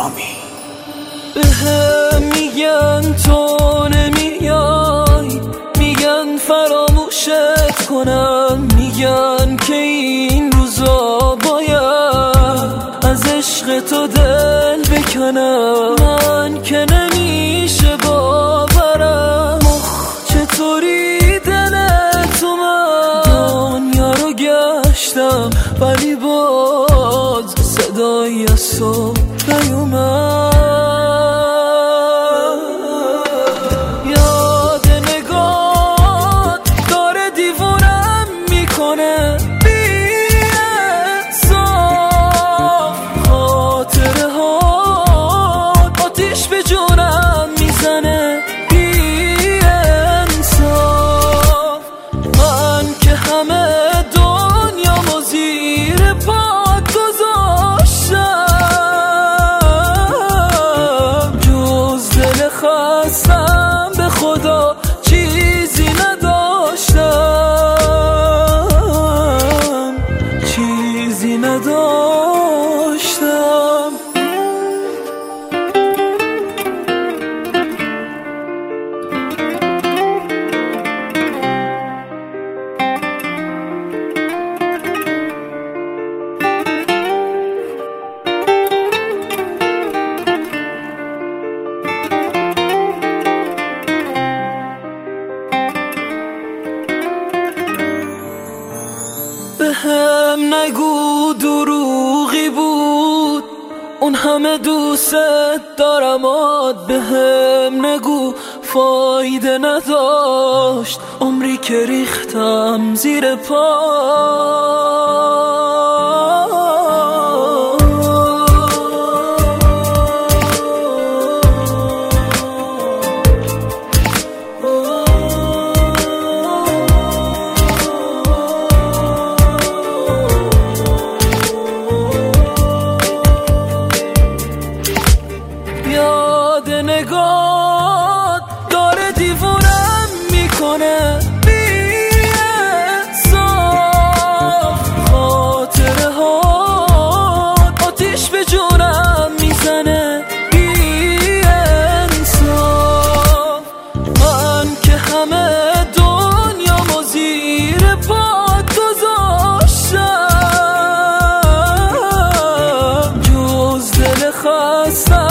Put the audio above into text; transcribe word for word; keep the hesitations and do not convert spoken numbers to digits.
غلامی. به هم میگن تو نمیای، میگن فراموشت کنم، میگن که این روزا باید از عشق تو دل بکنم. من که نمیشه باورم مخ چطوری دل تو، من دنیا رو گشتم ولی باز صدایی از تو نیومد. یاد نگاه داره دیوونم میکنه، بی انصاف خاطره ها آتیش به جونم میزنه، بی انصاف. من که همه دنیا زیر پات گذاشتم، جز دل خستم به خدا چیزی نداشتم، چیزی نداشتم. به هم نگو دروغی بود اون همه دوست دارمات، به هم نگو فایده نداشت عمری که ریختم زیر پا. یاد نگاه داره دیوونم میکنه، بی انصاف خاطره ها آتیش به جونم میزنه، بی انصاف. من که همه دنیا زیر پات گذاشتم، جز دل خستم